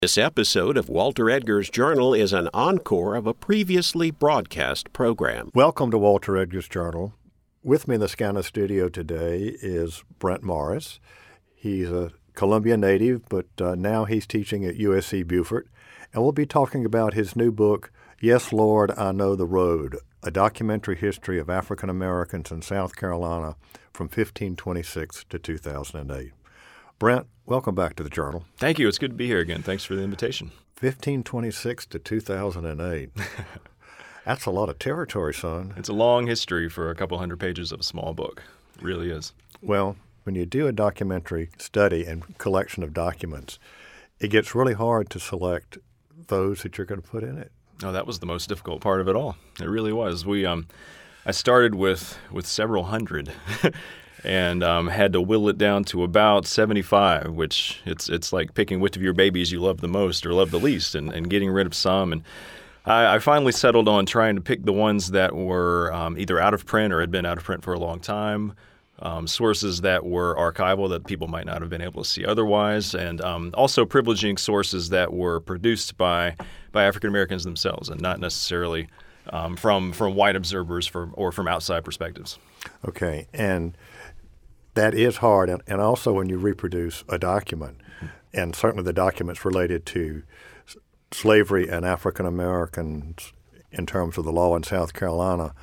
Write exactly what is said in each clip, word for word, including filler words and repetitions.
This episode of Walter Edgar's Journal is an encore of a previously broadcast program. Welcome to Walter Edgar's Journal. With me in the Scana studio today is Brent Morris. He's a Columbia native, but uh, now he's teaching at U S C Beaufort. And we'll be talking about his new book, Yes, Lord, I Know the Road, a documentary history of African Americans in South Carolina from fifteen twenty-six to two thousand eight. Brent, welcome back to the Journal. Thank you. It's good to be here again. Thanks for the invitation. fifteen twenty-six to two thousand eight. That's a lot of territory, son. It's a long history for a couple hundred pages of a small book. It really is. Well, when you do a documentary study and collection of documents, it gets really hard to select those that you're going to put in it. Oh, that was the most difficult part of it all. It really was. We, um, I started with with several hundred. And um, had to whittle it down to about seventy-five, which it's it's like picking which of your babies you love the most or love the least, and, and getting rid of some. And I, I finally settled on trying to pick the ones that were um, either out of print or had been out of print for a long time, um, sources that were archival that people might not have been able to see otherwise, and um, also privileging sources that were produced by by African Americans themselves and not necessarily um, from from white observers for, or from outside perspectives. Okay, and that is hard, and, and also when you reproduce a document, and certainly the documents related to s- slavery and African Americans in terms of the law in South Carolina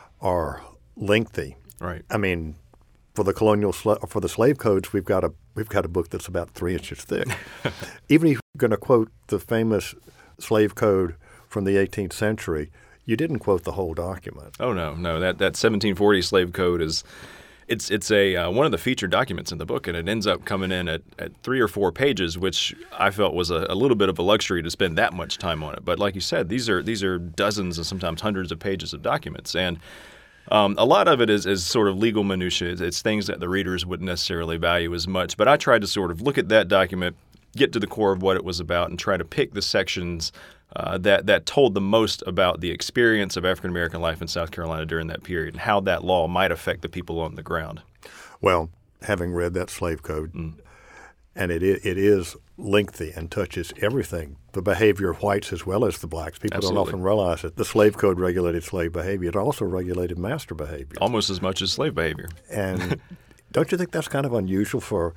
are lengthy. Right. I mean, for the colonial sla- for the slave codes, we've got a we've got a book that's about three inches thick. Even if you're going to quote the famous slave code from the eighteenth century, you didn't quote the whole document. Oh no, no, that that seventeen forty slave code is. It's it's a uh, one of the featured documents in the book, and it ends up coming in at, at three or four pages, which I felt was a, a little bit of a luxury to spend that much time on it. But like you said, these are these are dozens and sometimes hundreds of pages of documents, and um, a lot of it is, is sort of legal minutiae. It's, it's things that the readers wouldn't necessarily value as much. But I tried to sort of look at that document, get to the core of what it was about, and try to pick the sections Uh, that that told the most about the experience of African American life in South Carolina during that period and how that law might affect the people on the ground. Well, having read that slave code, Mm. and it it is lengthy and touches everything, the behavior of whites as well as the blacks. People Absolutely. don't often realize it. The slave code regulated slave behavior. It also regulated master behavior. Almost as much as slave behavior. And don't you think that's kind of unusual for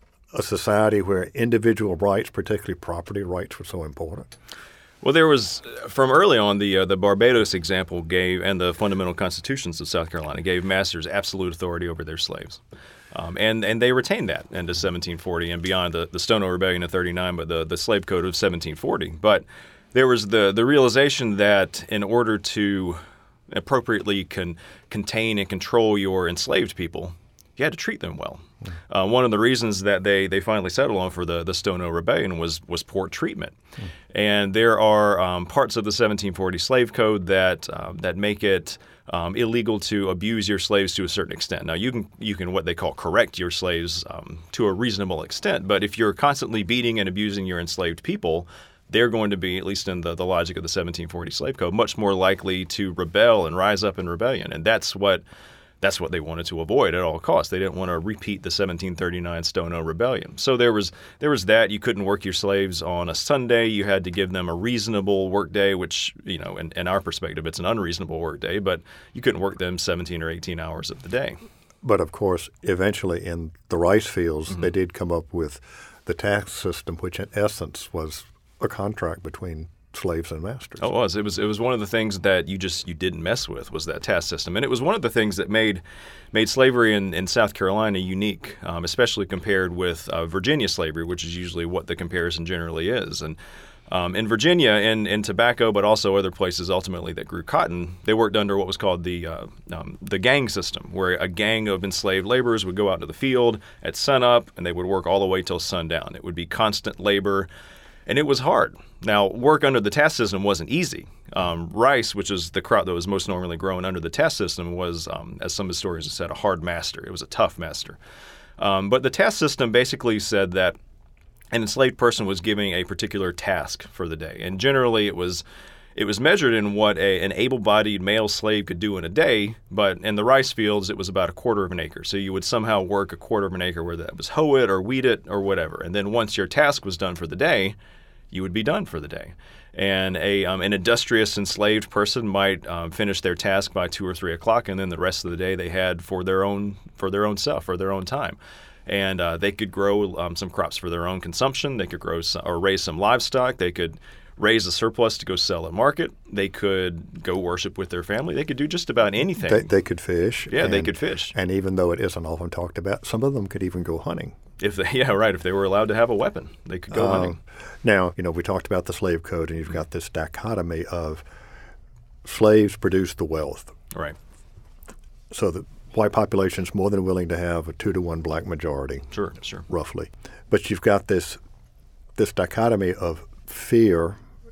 a society where individual rights, particularly property rights, were so important? Well, there was, from early on, the uh, the Barbados example gave, and the fundamental constitutions of South Carolina gave masters absolute authority over their slaves. Um, and, and they retained that into seventeen forty and beyond, the, the Stono Rebellion of thirty-nine, but the, the slave code of seventeen forty. But there was the, the realization that in order to appropriately con, contain and control your enslaved people, you had to treat them well. Uh, one of the reasons that they, they finally settled on for the, the Stono Rebellion was was poor treatment. Mm. And there are um, parts of the seventeen forty slave code that um, that make it um, illegal to abuse your slaves to a certain extent. Now, you can you can what they call correct your slaves um, to a reasonable extent, but if you're constantly beating and abusing your enslaved people, they're going to be, at least in the, the logic of the seventeen forty slave code, much more likely to rebel and rise up in rebellion. And that's what That's what they wanted to avoid at all costs. They didn't want to repeat the seventeen thirty-nine Stono Rebellion. So there was there was that. You couldn't work your slaves on a Sunday. You had to give them a reasonable work day, which, you know, in, in our perspective, it's an unreasonable work day, but you couldn't work them seventeen or eighteen hours of the day. But, of course, eventually in the rice fields, Mm-hmm. they did come up with the tax system, which in essence was a contract between slaves and masters. Oh, it was. It was. It was one of the things that you just you didn't mess with was that task system, and it was one of the things that made made slavery in, in South Carolina unique, um, especially compared with uh, Virginia slavery, which is usually what the comparison generally is. And um, in Virginia, in in tobacco, but also other places ultimately that grew cotton, they worked under what was called the uh, um, the gang system, where a gang of enslaved laborers would go out to the field at sunup, and they would work all the way till sundown. It would be constant labor. And it was hard. Now, work under the task system wasn't easy. Um, rice, which is the crop that was most normally grown under the task system, was, um, as some historians have said, a hard master. It was a tough master. Um, but the task system basically said that an enslaved person was giving a particular task for the day. And generally it was it was measured in what a, an able-bodied male slave could do in a day, but in the rice fields it was about a quarter of an acre. So you would somehow work a quarter of an acre, whether that was hoe it or weed it or whatever. And then once your task was done for the day, you would be done for the day. And a um, an industrious enslaved person might um, finish their task by two or three o'clock, and then the rest of the day they had for their own for their own self, for their own time. And uh, they could grow um, some crops for their own consumption. They could grow some, or raise some livestock. They could raise a surplus to go sell at market. They could go worship with their family. They could do just about anything. They, they could fish. Yeah, and, they could fish. And even though it isn't often talked about, some of them could even go hunting. If they, yeah, right. If they were allowed to have a weapon, they could go um, hunting. Now, you know, we talked about the slave code, and you've got this dichotomy of slaves produce the wealth. Right. So the white population is more than willing to have a two to one black majority. Sure, sure. Roughly. But you've got this this dichotomy of fear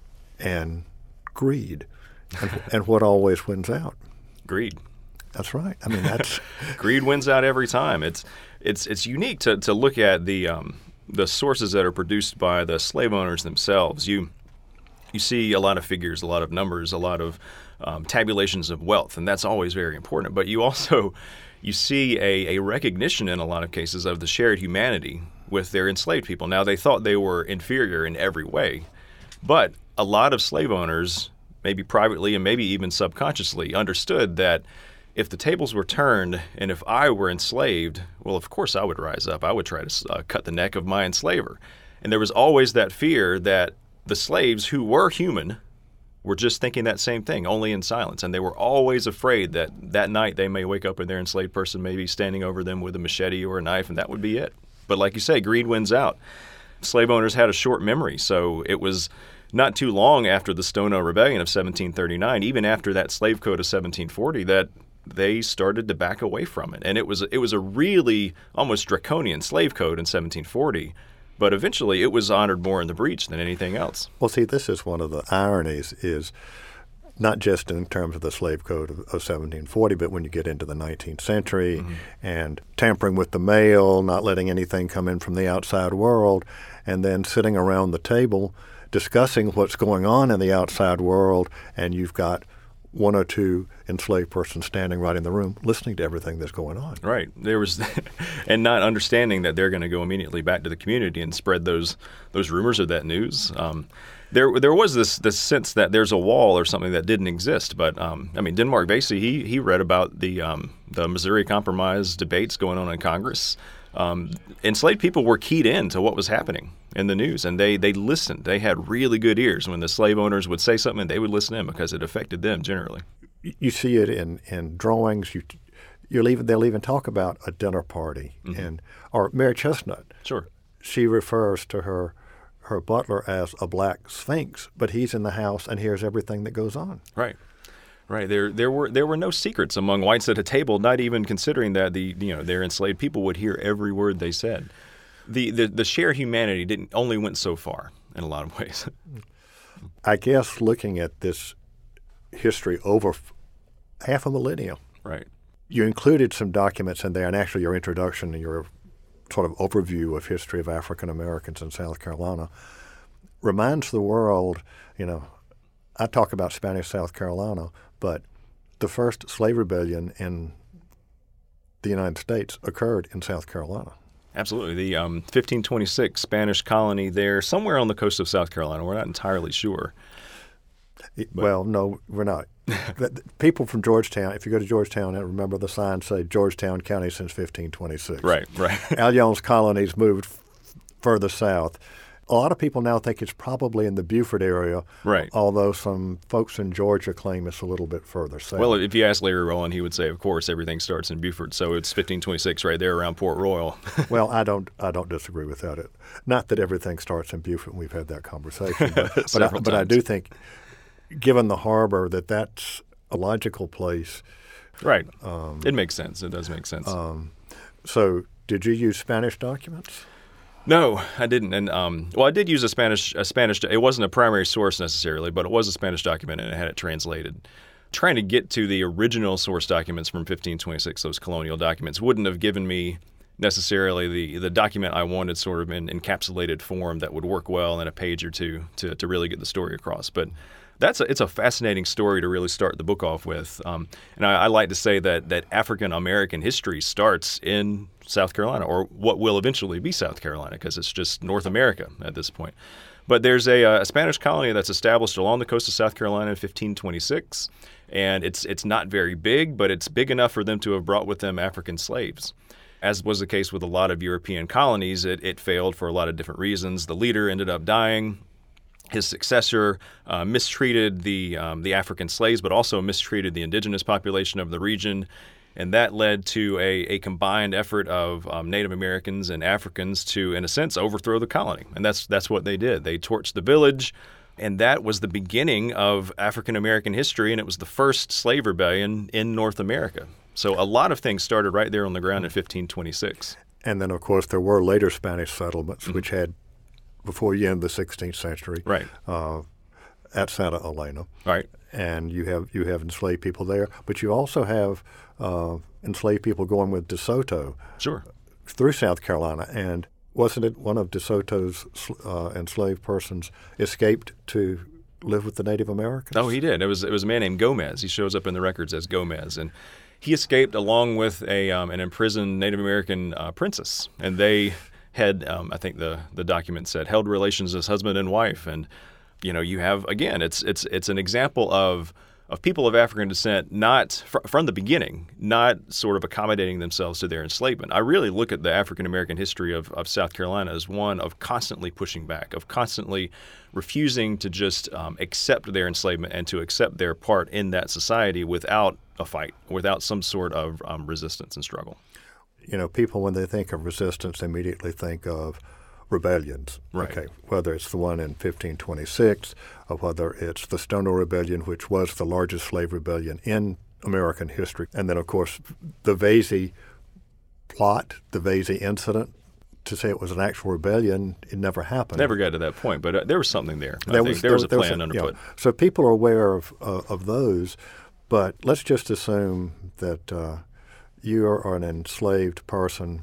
and greed. And, and what always wins out? Greed. That's right. I mean, that's greed wins out every time. It's it's it's unique to, to look at the um, the sources that are produced by the slave owners themselves. You you see a lot of figures, a lot of numbers, a lot of um, tabulations of wealth, and that's always very important. But you also you see a, a recognition in a lot of cases of the shared humanity with their enslaved people. Now, they thought they were inferior in every way, but a lot of slave owners, maybe privately and maybe even subconsciously, understood that if the tables were turned and if I were enslaved, well, of course I would rise up. I would try to uh, cut the neck of my enslaver. And there was always that fear that the slaves who were human were just thinking that same thing, only in silence. And they were always afraid that that night they may wake up and their enslaved person may be standing over them with a machete or a knife, and that would be it. But like you say, greed wins out. Slave owners had a short memory, so it was not too long after the Stono Rebellion of seventeen thirty-nine, even after that slave code of seventeen forty, that they started to back away from it. And it was it was a really almost draconian slave code in seventeen forty, but eventually it was honored more in the breach than anything else. Well, see, this is one of the ironies, is not just in terms of the slave code of, of seventeen forty, but when you get into the nineteenth century mm-hmm. and tampering with the mail, not letting anything come in from the outside world, and then sitting around the table discussing what's going on in the outside world, and you've got one or two enslaved persons standing right in the room listening to everything that's going on. Right. There was, and not understanding that they're going to go immediately back to the community and spread those those rumors or that news. Um, there there was this this sense that there's a wall or something that didn't exist. But um, I mean, Denmark Vesey, he he read about the um, the Missouri Compromise debates going on in Congress. Um, enslaved people were keyed in to what was happening in the news, and they, they listened. They had really good ears. When the slave owners would say something, they would listen in because it affected them generally. You see it in, in drawings. You you'll even they'll even talk about a dinner party, mm-hmm. and or Mary Chestnut. Sure, she refers to her her butler as a black sphinx, but he's in the house and hears everything that goes on. Right. Right. There there were there were no secrets among whites at a table, not even considering that the you know their enslaved people would hear every word they said. The the, the shared humanity didn't only went so far in a lot of ways. I guess looking at this history over f- half a millennium. Right. You included some documents in there, and actually your introduction and your sort of overview of history of African Americans in South Carolina reminds the world, you know, I talk about Spanish South Carolina, but the first slave rebellion in the United States occurred in South Carolina. Absolutely. The um, fifteen twenty-six Spanish colony there, somewhere on the coast of South Carolina. We're not entirely sure. But. Well, no, we're not. People from Georgetown, if you go to Georgetown, and remember the signs say Georgetown County since fifteen twenty-six. Right, right. Alliance colonies moved f- further south. A lot of people now think it's probably in the Beaufort area, right? Although some folks in Georgia claim it's a little bit further south. Well, if you ask Larry Rowland, he would say, of course, everything starts in Beaufort, so it's fifteen twenty-six right there around Port Royal. Well, I don't, I don't disagree with that. It, not that everything starts in Beaufort, and we've had that conversation, but, but, I, but I do think, given the harbor, that that's a logical place. Right. Um, it makes sense. It does make sense. Um, so, did you use Spanish documents? No, I didn't. And um, well, I did use a Spanish. A Spanish. It wasn't a primary source necessarily, but it was a Spanish document, and I had it translated. Trying to get to the original source documents from fifteen twenty-six, those colonial documents, wouldn't have given me necessarily the the document I wanted, sort of in encapsulated form that would work well in a page or two to to really get the story across. But that's a, it's a fascinating story to really start the book off with. Um, and I, I like to say that that African American history starts in South Carolina, or what will eventually be South Carolina, because it's just North America at this point. But there's a, a Spanish colony that's established along the coast of South Carolina in fifteen twenty-six, and it's it's not very big, but it's big enough for them to have brought with them African slaves. As was the case with a lot of European colonies, it, it failed for a lot of different reasons. The leader ended up dying. His successor uh, mistreated the um, the African slaves, but also mistreated the indigenous population of the region. And that led to a, a combined effort of um, Native Americans and Africans to, in a sense, overthrow the colony. And that's that's what they did. They torched the village, and that was the beginning of African American history, and it was the first slave rebellion in North America. So a lot of things started right there on the ground in fifteen twenty-six. And then, of course, there were later Spanish settlements, mm-hmm. which had, before you end the sixteenth century, right. uh, at Santa Elena. Right. And you have you have enslaved people there, but you also have uh, enslaved people going with DeSoto sure. through South Carolina. And wasn't it one of DeSoto's uh, enslaved persons escaped to live with the Native Americans? Oh, he did. It was it was a man named Gomez. He shows up in the records as Gomez, and he escaped along with a um, an imprisoned Native American uh, princess, and they had um, I think the the document said held relations as husband and wife. And you know, you have, again, it's it's it's an example of of people of African descent not fr- from the beginning, not sort of accommodating themselves to their enslavement. I really look at the African American history of, of South Carolina as one of constantly pushing back, of constantly refusing to just um, accept their enslavement and to accept their part in that society without a fight, without some sort of um, resistance and struggle. You know, people, when they think of resistance, immediately think of rebellions. Right. Okay, whether it's the one in fifteen twenty-six or whether it's the Stono Rebellion, which was the largest slave rebellion in American history. And then, of course, the Vesey plot, the Vesey incident, to say it was an actual rebellion, it never happened. Never got to that point, but uh, there was something there. I there think was, there was a there plan was a, underfoot. Yeah. So people are aware of, uh, of those, but let's just assume that uh, you are an enslaved person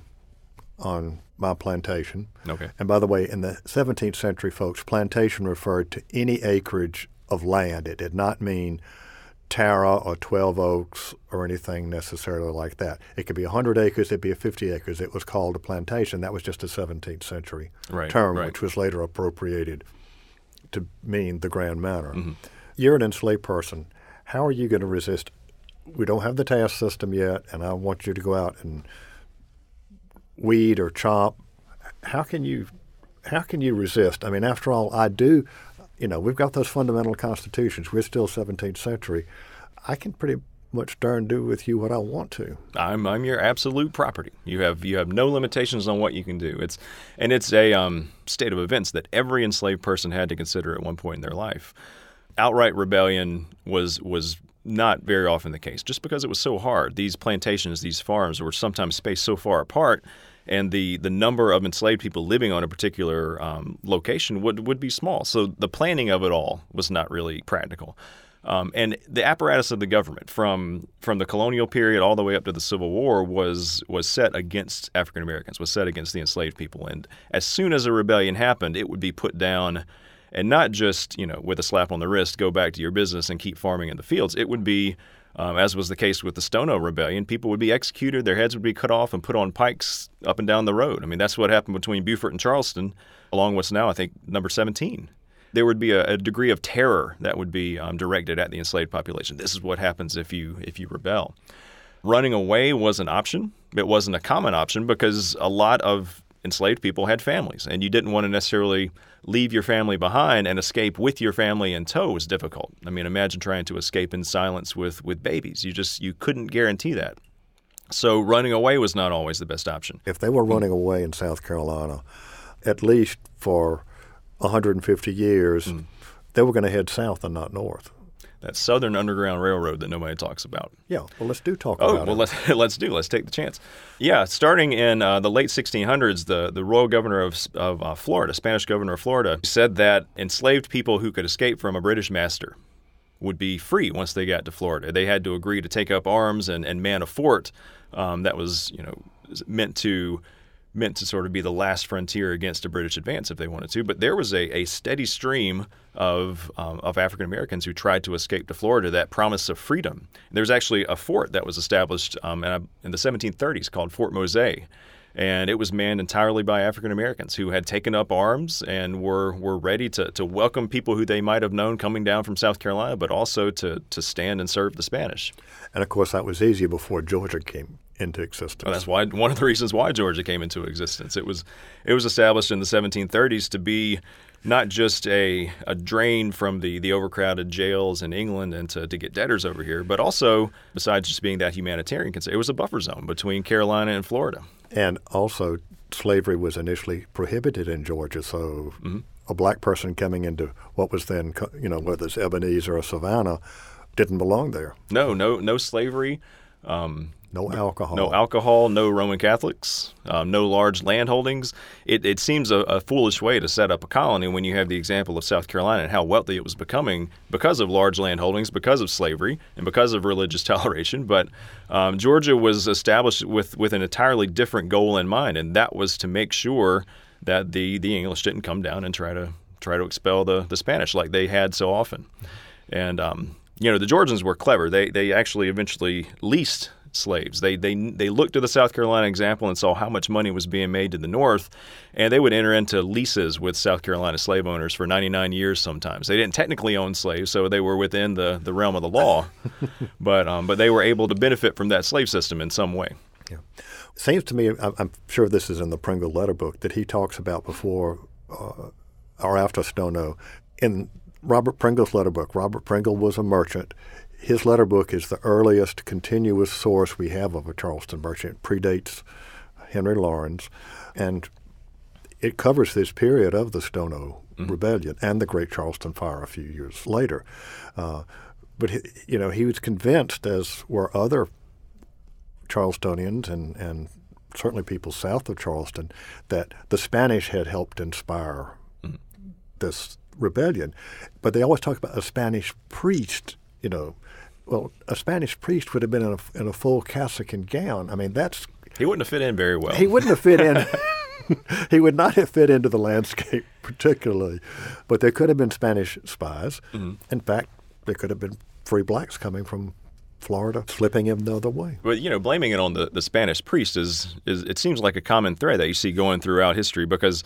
on my plantation. Okay. And by the way, in the seventeenth century, folks, plantation referred to any acreage of land. It did not mean Tara or twelve Oaks or anything necessarily like that. It could be one hundred acres, it'd be fifty acres. It was called a plantation. That was just a seventeenth century right, term, right. which was later appropriated to mean the Grand Manor. Mm-hmm. You're an enslaved person. How are you going to resist? We don't have the task system yet, and I want you to go out and weed or chop. How can you how can you resist? I mean, after all, I do, you know, we've got those fundamental constitutions. We're still seventeenth century. I can pretty much darn do with you what I want to. I'm I'm your absolute property. You have you have no limitations on what you can do. It's and it's a um, state of events that every enslaved person had to consider at one point in their life. Outright rebellion was was not very often the case, just because it was so hard. These plantations, these farms were sometimes spaced so far apart, and the, the number of enslaved people living on a particular um, location would, would be small. So the planning of it all was not really practical. Um, and the apparatus of the government from from the colonial period all the way up to the Civil War was was set against African Americans, was set against the enslaved people. And as soon as a rebellion happened, it would be put down. And not just, you know, with a slap on the wrist, go back to your business and keep farming in the fields. It would be, um, as was the case with the Stono Rebellion, people would be executed, their heads would be cut off and put on pikes up and down the road. I mean, that's what happened between Beaufort and Charleston, along what's now, I think, number seventeen. There would be a, a degree of terror that would be um, directed at the enslaved population. This is what happens if you if you rebel. Running away was an option. It wasn't a common option because a lot of enslaved people had families, and you didn't want to necessarily leave your family behind and escape with your family in tow was difficult. I mean, imagine trying to escape in silence with, with babies. You just you couldn't guarantee that. So running away was not always the best option. If they were running away in South Carolina, at least for one hundred fifty years, mm. they were going to head south and not north. That Southern Underground Railroad that nobody talks about. Yeah, well, let's do talk oh, about well, it. let's let's do. Let's take the chance. Yeah, starting in uh, the late sixteen hundreds, the, the royal governor of, of uh, Florida, Spanish governor of Florida, said that enslaved people who could escape from a British master would be free once they got to Florida. They had to agree to take up arms and, and man a fort um, that was, you know, meant to meant to sort of be the last frontier against a British advance if they wanted to. But there was a, a steady stream of um, of African Americans who tried to escape to Florida, that promise of freedom. There's actually a fort that was established um, in, in the seventeen thirties called Fort Mosay. and it was manned entirely by African Americans who had taken up arms and were were ready to, to welcome people who they might have known coming down from South Carolina, but also to, to stand and serve the Spanish. And, of course, that was easy before Georgia came into existence. Well, that's why one of the reasons why Georgia came into existence. It was it was established in the seventeen thirties to be not just a, a drain from the, the overcrowded jails in England and to, to get debtors over here, but also, besides just being that humanitarian concern, it was a buffer zone between Carolina and Florida. And also, slavery was initially prohibited in Georgia, so mm-hmm. a black person coming into what was then, you know, whether it's Ebenezer or Savannah, didn't belong there. No, no, no slavery. Um, No alcohol. No alcohol, no Roman Catholics, um, no large land holdings. It, it seems a, a foolish way to set up a colony when you have the example of South Carolina and how wealthy it was becoming because of large land holdings, because of slavery, and because of religious toleration. But um, Georgia was established with, with an entirely different goal in mind, and that was to make sure that the, the English didn't come down and try to try to expel the, the Spanish like they had so often. And, um, you know, the Georgians were clever. They, they actually eventually leased slaves. They they they looked at the South Carolina example and saw how much money was being made to the north, and they would enter into leases with South Carolina slave owners for ninety-nine years sometimes. They didn't technically own slaves, so they were within the, the realm of the law, but um, but they were able to benefit from that slave system in some way. Yeah. It seems to me, I'm sure this is in the Pringle letter book, that he talks about before uh, or after Stono. In Robert Pringle's letter book, Robert Pringle was a merchant. His letter book is the earliest continuous source we have of a Charleston merchant. It predates Henry Laurens, and it covers this period of the Stono mm-hmm. Rebellion and the Great Charleston Fire a few years later. Uh, but, he, you know, he was convinced, as were other Charlestonians and, and certainly people south of Charleston, that the Spanish had helped inspire mm-hmm. this rebellion. But they always talk about a Spanish priest, you know. Well, a Spanish priest would have been in a, in a full cassock and gown. I mean, that's... He wouldn't have fit in very well. He wouldn't have fit in. He would not have fit into the landscape particularly. But there could have been Spanish spies. Mm-hmm. In fact, there could have been free blacks coming from Florida, slipping him the other way. But, you know, blaming it on the, the Spanish priest is, is, it seems like a common thread that you see going throughout history, because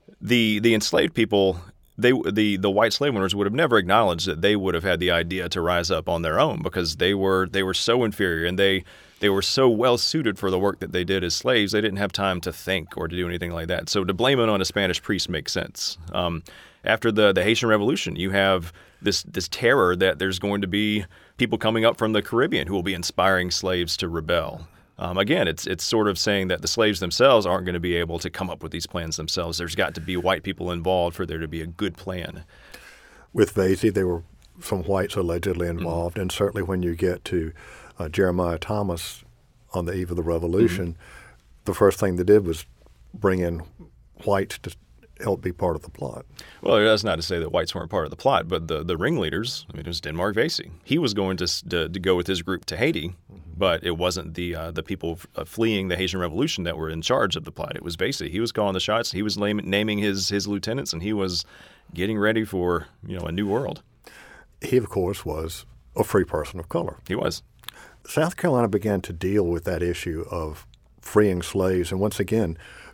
the the enslaved people... They, the, the white slave owners would have never acknowledged that they would have had the idea to rise up on their own, because they were they were so inferior and they they were so well suited for the work that they did as slaves. They didn't have time to think or to do anything like that. So to blame it on a Spanish priest makes sense. Um, after the, the Haitian Revolution, you have this this terror that there's going to be people coming up from the Caribbean who will be inspiring slaves to rebel. Um, again, it's it's sort of saying that the slaves themselves aren't going to be able to come up with these plans themselves. There's got to be white people involved for there to be a good plan. With Vesey, there were some whites allegedly involved, mm-hmm. and certainly when you get to uh, Jeremiah Thomas on the eve of the Revolution, mm-hmm. the first thing they did was bring in whites to help be part of the plot. Well, that's not to say that whites weren't part of the plot, but the, the ringleaders, I mean, it was Denmark Vesey. He was going to, to to go with his group to Haiti, mm-hmm. but it wasn't the uh, the people f- fleeing the Haitian Revolution that were in charge of the plot. It was Vesey. He was calling the shots. He was name, naming his his lieutenants, and he was getting ready for, you know, a new world. He, of course, was a free person of color. He was. South Carolina began to deal with that issue of freeing slaves, and once again,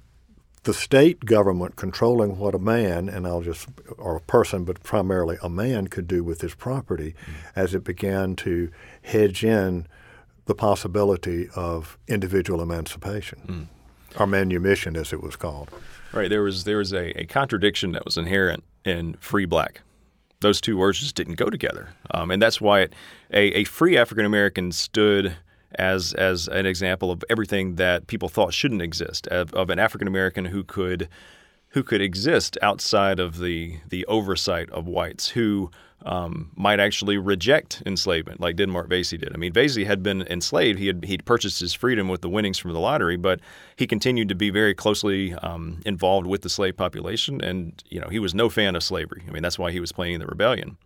the state government controlling what a man, and I'll just, or a person, but primarily a man could do with his property, mm. as it began to hedge in the possibility of individual emancipation, mm. or manumission, as it was called. Right. There was there was a, a contradiction that was inherent in free black. Those two words just didn't go together, um, and that's why it, a, a free African American stood as as an example of everything that people thought shouldn't exist, of, of an African American who could who could exist outside of the the oversight of whites, who um, might actually reject enslavement, like Denmark Vesey did. I mean, Vesey had been enslaved; he had he'd purchased his freedom with the winnings from the lottery, but he continued to be very closely um, involved with the slave population, and you know he was no fan of slavery. I mean, that's why he was planning the rebellion.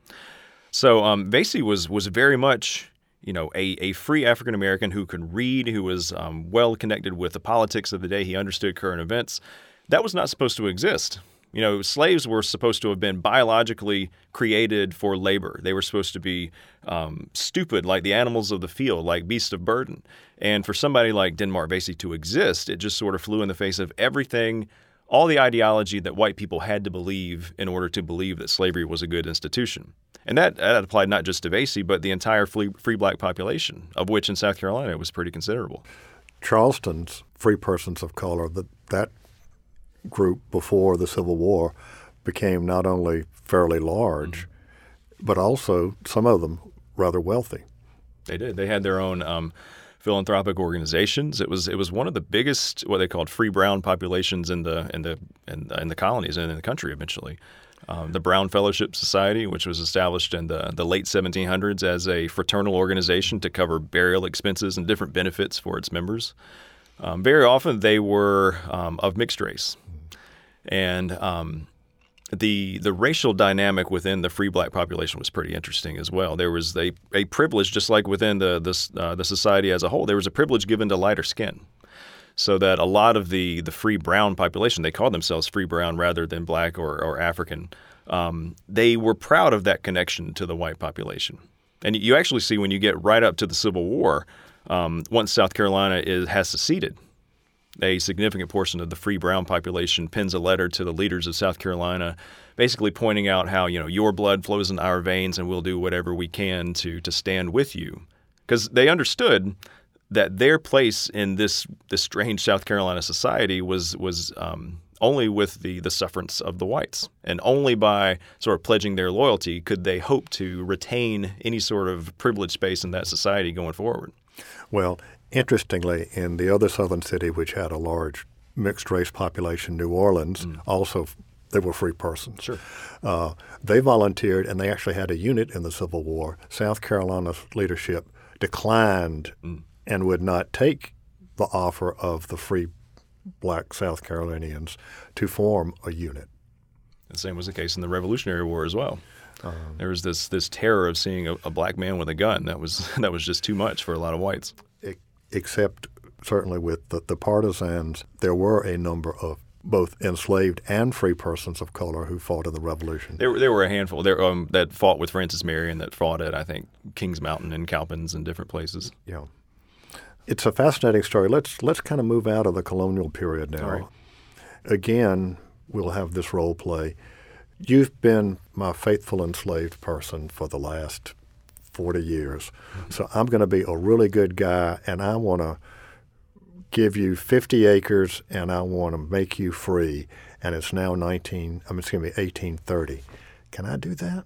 So um, Vesey was was very much, you know, a, a free African American who could read, who was um, well connected with the politics of the day. He understood current events. That was not supposed to exist You know, slaves were supposed to have been biologically created for labor. They were supposed to be um, stupid, like the animals of the field, like beasts of burden. And for somebody like Denmark Vesey to exist, it just sort of flew in the face of everything, all the ideology that white people had to believe in order to believe that slavery was a good institution. And that, that applied not just to Vesey, but the entire free, free black population, of which in South Carolina it was pretty considerable. Charleston's free persons of color, that, that group before the Civil War became not only fairly large, mm-hmm. but also, some of them, rather wealthy. They did. They had their own um, philanthropic organizations. It was it was one of the biggest, what they called free brown populations in the in the in, in the colonies and in the country eventually. Um, the Brown Fellowship Society, which was established in the, the late seventeen hundreds as a fraternal organization to cover burial expenses and different benefits for its members. Um, very often they were um, of mixed race. And um, the the racial dynamic within the free black population was pretty interesting as well. There was a, a privilege, just like within the, the, uh, the society as a whole, there was a privilege given to lighter skin. So that a lot of the, the free brown population, they called themselves free brown rather than black or, or African, um, they were proud of that connection to the white population. And you actually see when you get right up to the Civil War, um, once South Carolina is, has seceded, a significant portion of the free brown population pens a letter to the leaders of South Carolina basically pointing out how, you know, your blood flows in our veins and we'll do whatever we can to, to stand with you. Because they understood that their place in this this strange South Carolina society was was um, only with the, the sufferance of the whites. And only by sort of pledging their loyalty could they hope to retain any sort of privileged space in that society going forward. Well, interestingly, in the other southern city, which had a large mixed-race population, New Orleans, mm. also they were free persons. Sure. Uh, they volunteered, and they actually had a unit in the Civil War. South Carolina's leadership declined mm. and would not take the offer of the free black South Carolinians to form a unit. The same was the case in the Revolutionary War as well. Um, there was this this terror of seeing a, a black man with a gun. That was that was just too much for a lot of whites. Except certainly with the, the partisans, there were a number of both enslaved and free persons of color who fought in the Revolution. There, there were a handful there um, that fought with Francis Marion, that fought at, I think, Kings Mountain and Cowpens and different places. Yeah. It's a fascinating story. Let's let's kind of move out of the colonial period now. Right. Again, we'll have this role play. You've been my faithful enslaved person for the last forty years. Mm-hmm. So I'm going to be a really good guy, and I want to give you fifty acres, and I want to make you free. And it's now nineteen. I mean, it's going to be eighteen thirty. Can I do that?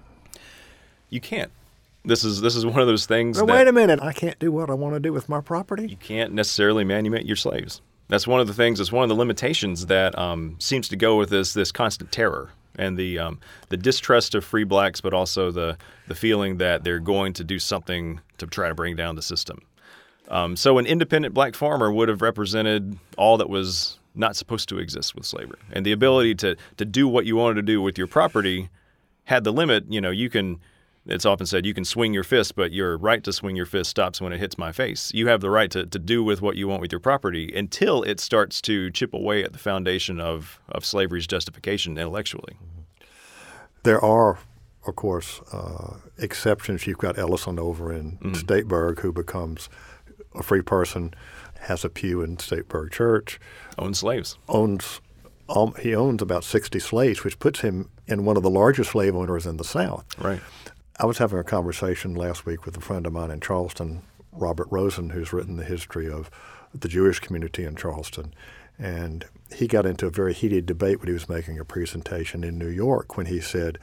You can't. This is this is one of those things. Well, that wait a minute. I can't do what I want to do with my property. You can't necessarily manumit your slaves. That's one of the things. It's one of the limitations that um, seems to go with this this constant terror and the um, the distrust of free blacks, but also the the feeling that they're going to do something to try to bring down the system. Um, so an independent black farmer would have represented all that was not supposed to exist with slavery, and the ability to to do what you wanted to do with your property had the limit. You know, you can. It's often said you can swing your fist, but your right to swing your fist stops when it hits my face. You have the right to, to do with what you want with your property until it starts to chip away at the foundation of, of slavery's justification intellectually. There are, of course, uh, exceptions. You've got Ellison over in mm-hmm. Stateburg, who becomes a free person, has a pew in Stateburg Church. Owns slaves. Owns um, He owns about sixty slaves, which puts him in one of the largest slave owners in the South. Right. I was having a conversation last week with a friend of mine in Charleston, Robert Rosen, who's written the history of the Jewish community in Charleston. And he got into a very heated debate when he was making a presentation in New York when he said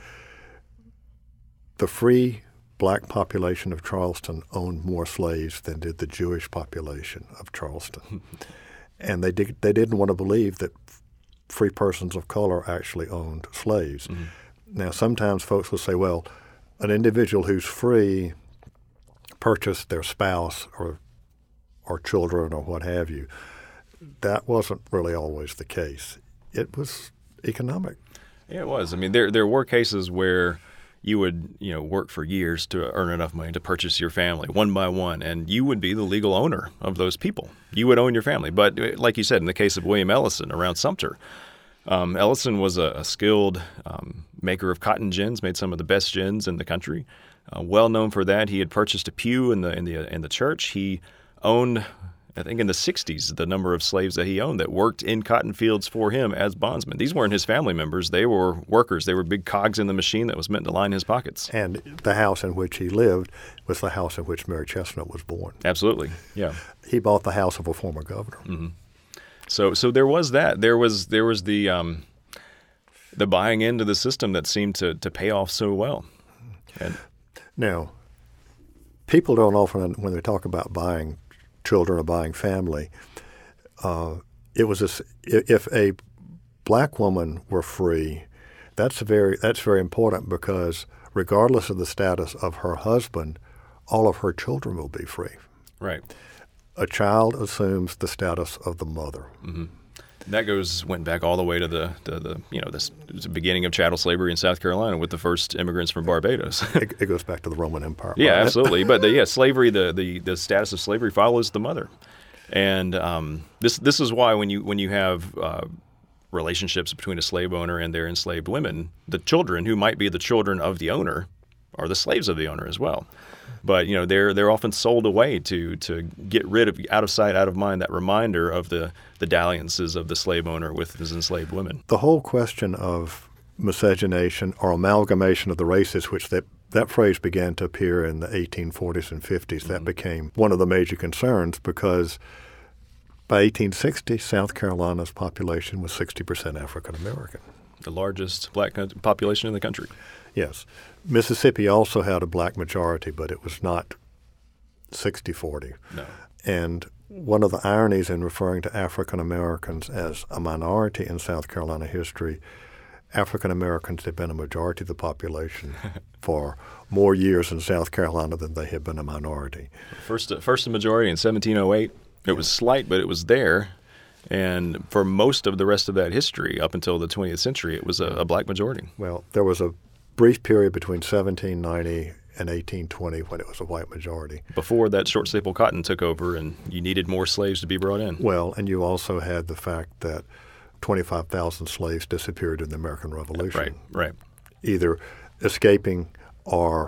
the free black population of Charleston owned more slaves than did the Jewish population of Charleston. And they, did, they didn't want to believe that free persons of color actually owned slaves. Mm-hmm. Now, sometimes folks will say, well, an individual who's free purchased their spouse or or children or what have you. That wasn't really always the case. It was economic. Yeah, it was. I mean, there there were cases where you would, you know, work for years to earn enough money to purchase your family one by one, and you would be the legal owner of those people. You would own your family. But like you said, in the case of William Ellison around Sumter, Um, Ellison was a, a skilled um, maker of cotton gins, made some of the best gins in the country. Uh, well known for that. He had purchased a pew in the in the in the church. He owned, I think in the sixties, the number of slaves that he owned that worked in cotton fields for him as bondsmen. These weren't his family members. They were workers. They were big cogs in the machine that was meant to line his pockets. And the house in which he lived was the house in which Mary Chestnut was born. Absolutely, yeah. He bought the house of a former governor. Mm-hmm. So, so there was that. There was there was the um, the buying into the system that seemed to to pay off so well. And now, people don't often, when they talk about buying children or buying family, uh, it was a, if a black woman were free, that's very that's very important because regardless of the status of her husband, all of her children will be free. Right. A child assumes the status of the mother. Mm-hmm. That goes went back all the way to the, the, the you know this the beginning of chattel slavery in South Carolina with the first immigrants from Barbados. it, it goes back to the Roman Empire. Yeah, right? absolutely. But the, yeah, slavery the, the, the status of slavery follows the mother, and um, this this is why when you when you have uh, relationships between a slave owner and their enslaved women, the children who might be the children of the owner are the slaves of the owner as well. But you know they're they're often sold away to to get rid of out of sight, out of mind, that reminder of the the dalliances of the slave owner with his enslaved women. The whole question of miscegenation or amalgamation of the races, which that that phrase began to appear in the eighteen forties and fifties, mm-hmm. that became one of the major concerns because by eighteen sixty, South Carolina's population was sixty percent African American. The largest black population in the country. Yes. Mississippi also had a black majority, but it was not sixty forty. No. And one of the ironies in referring to African Americans as a minority in South Carolina history, African Americans have been a majority of the population for more years in South Carolina than they have been a minority. First, first a majority in seventeen oh eight. It was slight, but it was there. And for most of the rest of that history, up until the twentieth century, it was a, a black majority. Well, there was a brief period between seventeen ninety and eighteen twenty when it was a white majority. Before that short staple cotton took over and you needed more slaves to be brought in. Well, and you also had the fact that twenty-five thousand slaves disappeared in the American Revolution. Right, right. Either escaping or,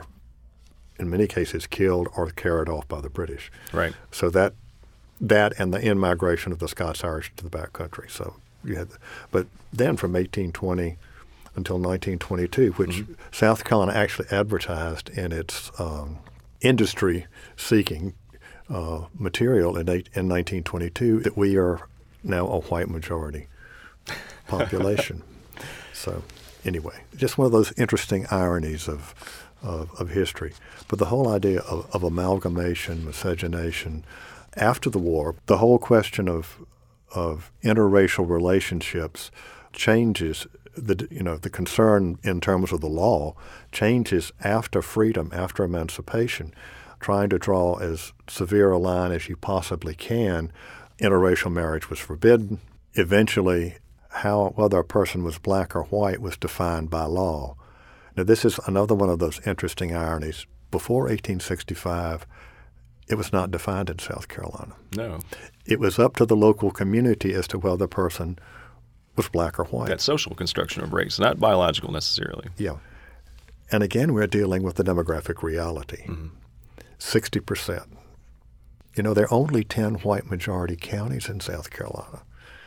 in many cases, killed or carried off by the British. Right. So that that and the in-migration of the Scots-Irish to the back country. So you had, but then from eighteen twenty until nineteen twenty-two, which mm-hmm. South Carolina actually advertised in its um, industry-seeking uh, material in, eight, in nineteen twenty-two, that we are now a white majority population. So anyway, just one of those interesting ironies of of, of history. But the whole idea of, of amalgamation, miscegenation, after the war, the whole question of of interracial relationships changes. The you know the concern in terms of the law changes after freedom, after emancipation, trying to draw as severe a line as you possibly can. Interracial marriage was forbidden. Eventually, how whether a person was black or white was defined by law. Now, this is another one of those interesting ironies. Before eighteen sixty-five, it was not defined in South Carolina. No. It was up to the local community as to whether the person was black or white. That social construction of race, not biological necessarily. Yeah. And again, we're dealing with the demographic reality. Mm-hmm. sixty percent. You know, there are only ten white majority counties in South Carolina.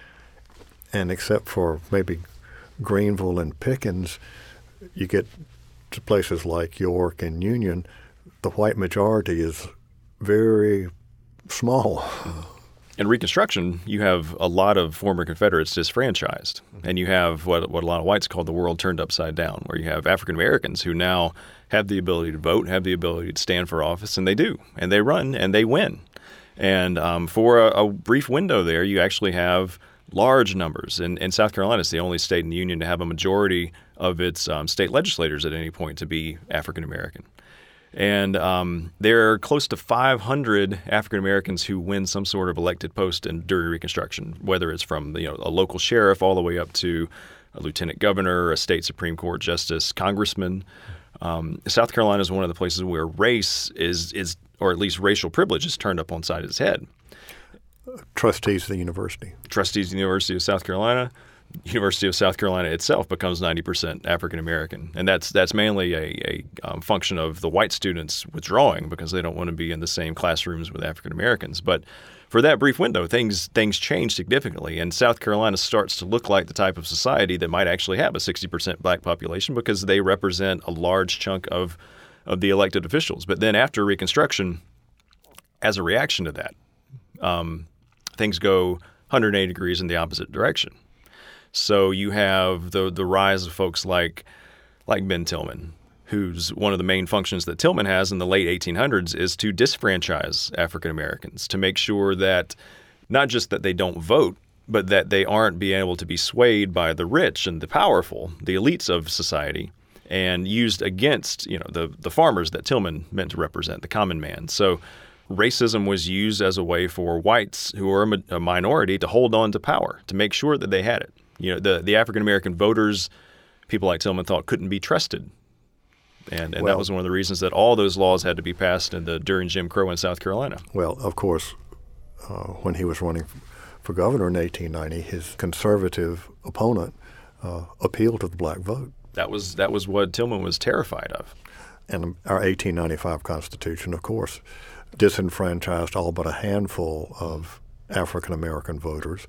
And except for maybe Greenville and Pickens, you get to places like York and Union, the white majority is very small. In Reconstruction, you have a lot of former Confederates disfranchised, and you have what what a lot of whites call the world turned upside down, where you have African Americans who now have the ability to vote, have the ability to stand for office, and they do, and they run, and they win. And um, for a, a brief window there, you actually have large numbers. And, and South Carolina is the only state in the Union to have a majority of its um, state legislators at any point to be African American. And um, there are close to five hundred African Americans who win some sort of elected post in, during Reconstruction, whether it's from you know a local sheriff all the way up to a lieutenant governor, a state Supreme Court justice, congressman. Um, South Carolina is one of the places where race is, is, or at least racial privilege, is turned up on side of its head. Trustees of the university. Trustees of the University of South Carolina, University of South Carolina itself becomes ninety percent African American, and that's that's mainly a, a um, function of the white students withdrawing because they don't want to be in the same classrooms with African Americans. But for that brief window, things things change significantly, and South Carolina starts to look like the type of society that might actually have a sixty percent black population because they represent a large chunk of of the elected officials. But then after Reconstruction, as a reaction to that, um, things go one hundred eighty degrees in the opposite direction. So you have the the rise of folks like like Ben Tillman, who's one of the main functions that Tillman has in the late eighteen hundreds is to disfranchise African Americans, to make sure that not just that they don't vote, but that they aren't being able to be swayed by the rich and the powerful, the elites of society, and used against, you know, the the farmers that Tillman meant to represent, the common man. So racism was used as a way for whites who are a minority to hold on to power, to make sure that they had it. You know, the, the African-American voters, people like Tillman thought couldn't be trusted. And, and well, that was one of the reasons that all those laws had to be passed in the, during Jim Crow in South Carolina. Well, of course, uh, when he was running for governor in eighteen ninety, his conservative opponent uh, appealed to the black vote. That was that was what Tillman was terrified of. And our eighteen ninety-five Constitution, of course, disenfranchised all but a handful of African-American voters.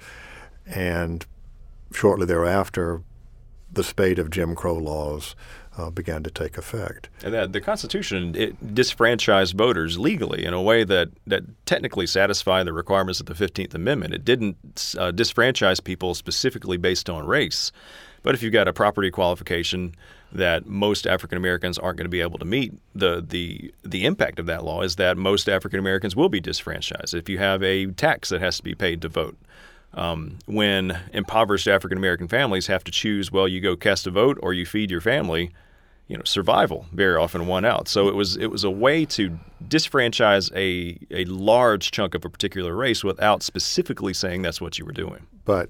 And shortly thereafter, the spate of Jim Crow laws uh, began to take effect. And that, the Constitution, it disfranchised voters legally in a way that, that technically satisfied the requirements of the fifteenth Amendment. It didn't uh, disfranchise people specifically based on race. But if you've got a property qualification that most African Americans aren't going to be able to meet, the the the impact of that law is that most African Americans will be disfranchised. If you have a tax that has to be paid to vote, um, when impoverished African American families have to choose, well, you go cast a vote or you feed your family, you know, survival very often won out. So it was it was a way to disfranchise a a large chunk of a particular race without specifically saying that's what you were doing. But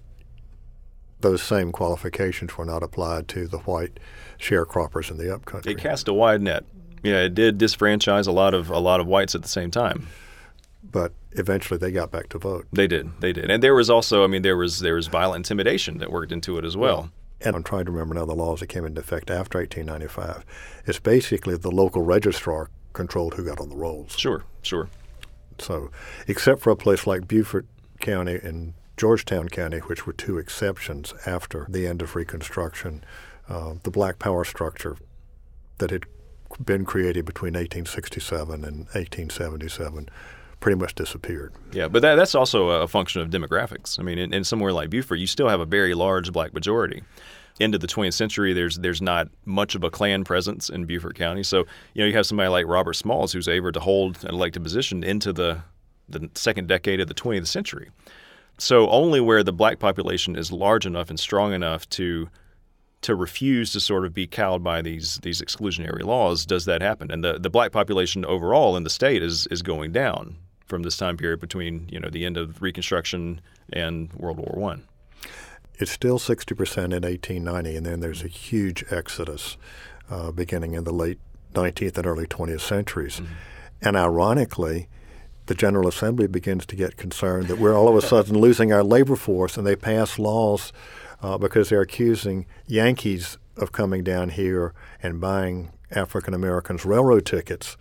those same qualifications were not applied to the white sharecroppers in the upcountry. It cast a wide net. Yeah, it did disfranchise a lot of a lot of whites at the same time. But eventually they got back to vote. They did. They did. And there was also, I mean, there was there was violent intimidation that worked into it as well. And I'm trying to remember now the laws that came into effect after eighteen ninety-five. It's basically the local registrar controlled who got on the rolls. Sure, sure. So except for a place like Beaufort County and Georgetown County, which were two exceptions after the end of Reconstruction, uh, the black power structure that had been created between eighteen sixty-seven and eighteen seventy-seven pretty much disappeared. Yeah, but that, that's also a function of demographics. I mean, in, in somewhere like Beaufort, you still have a very large black majority. Into the twentieth century, there's there's not much of a Klan presence in Beaufort County. So, you know, you have somebody like Robert Smalls who's able to hold an elected position into the, the second decade of the twentieth century. So only where the black population is large enough and strong enough to to refuse to sort of be cowed by these these exclusionary laws does that happen. And the, the black population overall in the state is is going down from this time period between, you know, the end of Reconstruction and World War One. It's still sixty percent in eighteen ninety, and then there's a huge exodus uh, beginning in the late nineteenth and early twentieth centuries. Mm-hmm. And ironically, the General Assembly begins to get concerned that we're all of a sudden losing our labor force, and they pass laws uh, because they're accusing Yankees of coming down here and buying African Americans railroad tickets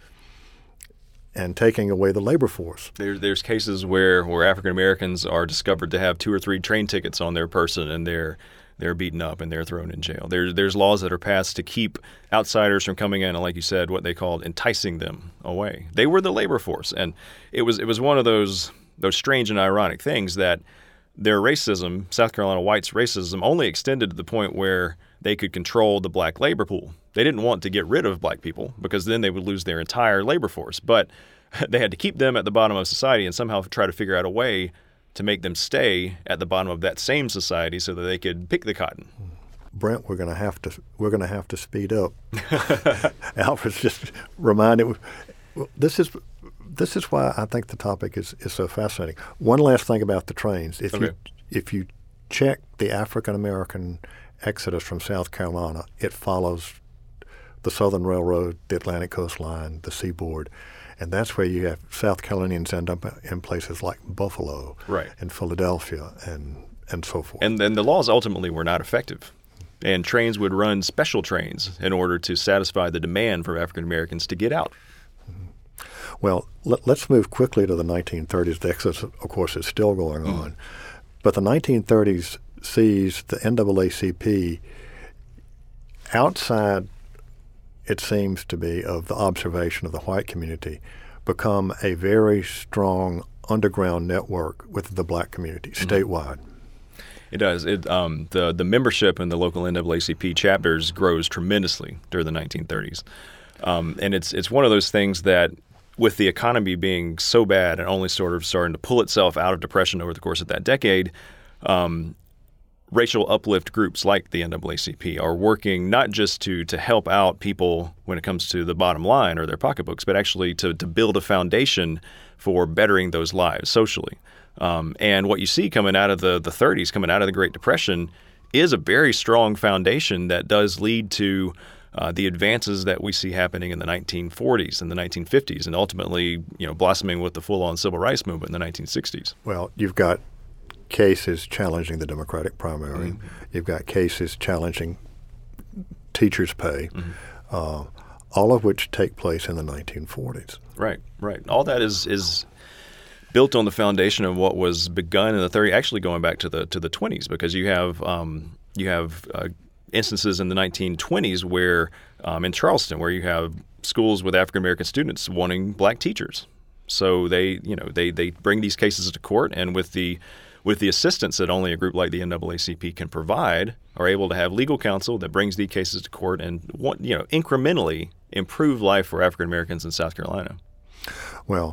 and taking away the labor force. There, there's cases where, where African Americans are discovered to have two or three train tickets on their person, and they're they're beaten up and they're thrown in jail. There's there's laws that are passed to keep outsiders from coming in, and like you said, what they called enticing them away. They were the labor force, and it was it was one of those those strange and ironic things that their racism, South Carolina whites' racism, only extended to the point where they could control the black labor pool. They didn't want to get rid of black people because then they would lose their entire labor force. But they had to keep them at the bottom of society and somehow try to figure out a way to make them stay at the bottom of that same society so that they could pick the cotton. Brent, we're going to have to we're going to have to speed up. Alfred's just reminded. This is this is why I think the topic is, is so fascinating. One last thing about the trains. If okay. you if you check the African American exodus from South Carolina, it follows the Southern Railroad, the Atlantic Coast Line, the seaboard. And that's where you have South Carolinians end up in places like Buffalo right. and Philadelphia and and so forth. And then the laws ultimately were not effective. And trains would run special trains in order to satisfy the demand from African Americans to get out. Well, let, let's move quickly to the nineteen thirties. The exodus, of course, is still going mm. on. But the nineteen thirties sees the N double A C P outside, it seems to be, of the observation of the white community, become a very strong underground network with the black community mm-hmm. statewide. It does. It, um, the the membership in the local N double A C P chapters grows tremendously during the nineteen thirties, um, and it's it's one of those things that, with the economy being so bad and only sort of starting to pull itself out of depression over the course of that decade, um, racial uplift groups like the N double A C P are working not just to to help out people when it comes to the bottom line or their pocketbooks, but actually to to build a foundation for bettering those lives socially. Um, and what you see coming out of the, the thirties, coming out of the Great Depression, is a very strong foundation that does lead to uh, the advances that we see happening in the nineteen forties and the nineteen fifties, and ultimately, you know, blossoming with the full-on civil rights movement in the nineteen sixties. Well, you've got cases challenging the Democratic primary. Mm-hmm. You've got cases challenging teachers' pay, mm-hmm. uh, all of which take place in the nineteen forties. Right, right. All that is is built on the foundation of what was begun in the thirties, actually going back to the to the twenties, because you have um, you have uh, instances in the nineteen twenties where um, in Charleston where you have schools with African American students wanting black teachers. So they you know they they bring these cases to court, and with the with the assistance that only a group like the N double A C P can provide, are able to have legal counsel that brings these cases to court and you know incrementally improve life for African Americans in South Carolina. Well,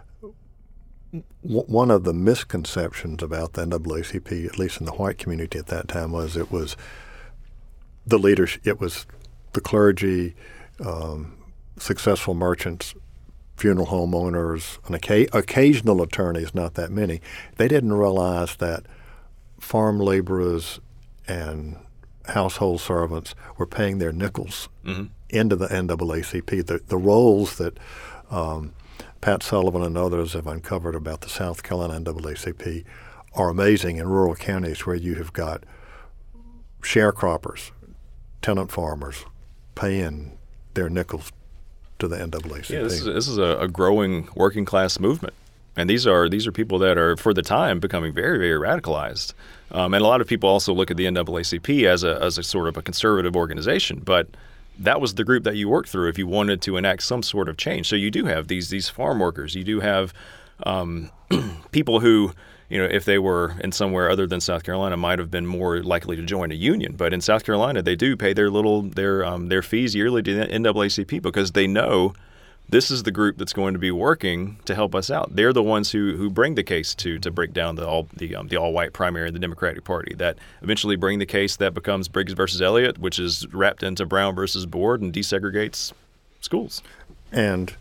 one of the misconceptions about the N double A C P, at least in the white community at that time, was it was the leadership, it was the clergy, um, successful merchants, funeral home owners, and oca- occasional attorneys, not that many. They didn't realize that farm laborers and household servants were paying their nickels mm-hmm. into the N double A C P. The, the roles that um, Pat Sullivan and others have uncovered about the South Carolina N double A C P are amazing in rural counties where you have got sharecroppers, tenant farmers paying their nickels to the N double A C P. Yeah, this is, this is a, a growing working class movement. And these are these are people that are, for the time, becoming very, very radicalized. Um, and a lot of people also look at the N double A C P as a as a sort of a conservative organization. But that was the group that you worked through if you wanted to enact some sort of change. So you do have these these farm workers. You do have um, people who, you know, if they were in somewhere other than South Carolina, might have been more likely to join a union. But in South Carolina, they do pay their little their um, their fees yearly to the N double A C P because they know this is the group that's going to be working to help us out. They're the ones who who bring the case to to break down the all the um, the all white primary in the Democratic Party. That eventually bring the case that becomes Briggs versus Elliott, which is wrapped into Brown versus Board and desegregates schools. And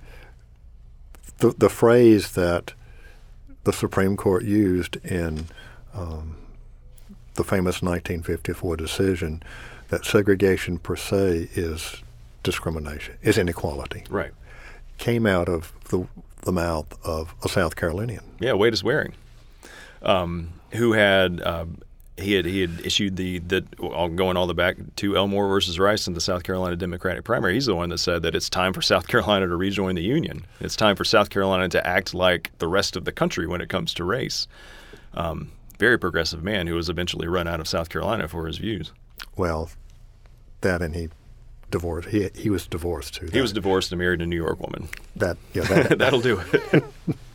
the the phrase that the Supreme Court used in um, the famous nineteen fifty-four decision, that segregation per se is discrimination, is inequality. Right. Came out of the the mouth of a South Carolinian. Yeah, Wade Waring, um, who had uh, he had he had issued the the going all the back to Elmore versus Rice in the South Carolina Democratic primary. He's the one that said that it's time for South Carolina to rejoin the Union. It's time for South Carolina to act like the rest of the country when it comes to race. Um, very progressive man who was eventually run out of South Carolina for his views. Well, that and he. Divorced. He he was divorced too. He was divorced and married a New York woman. That yeah, that, that'll do it.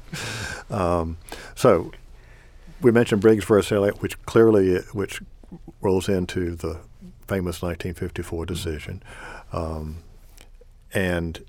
um, so we mentioned Briggs versus Elliott, which clearly which rolls into the famous nineteen fifty-four decision, um, and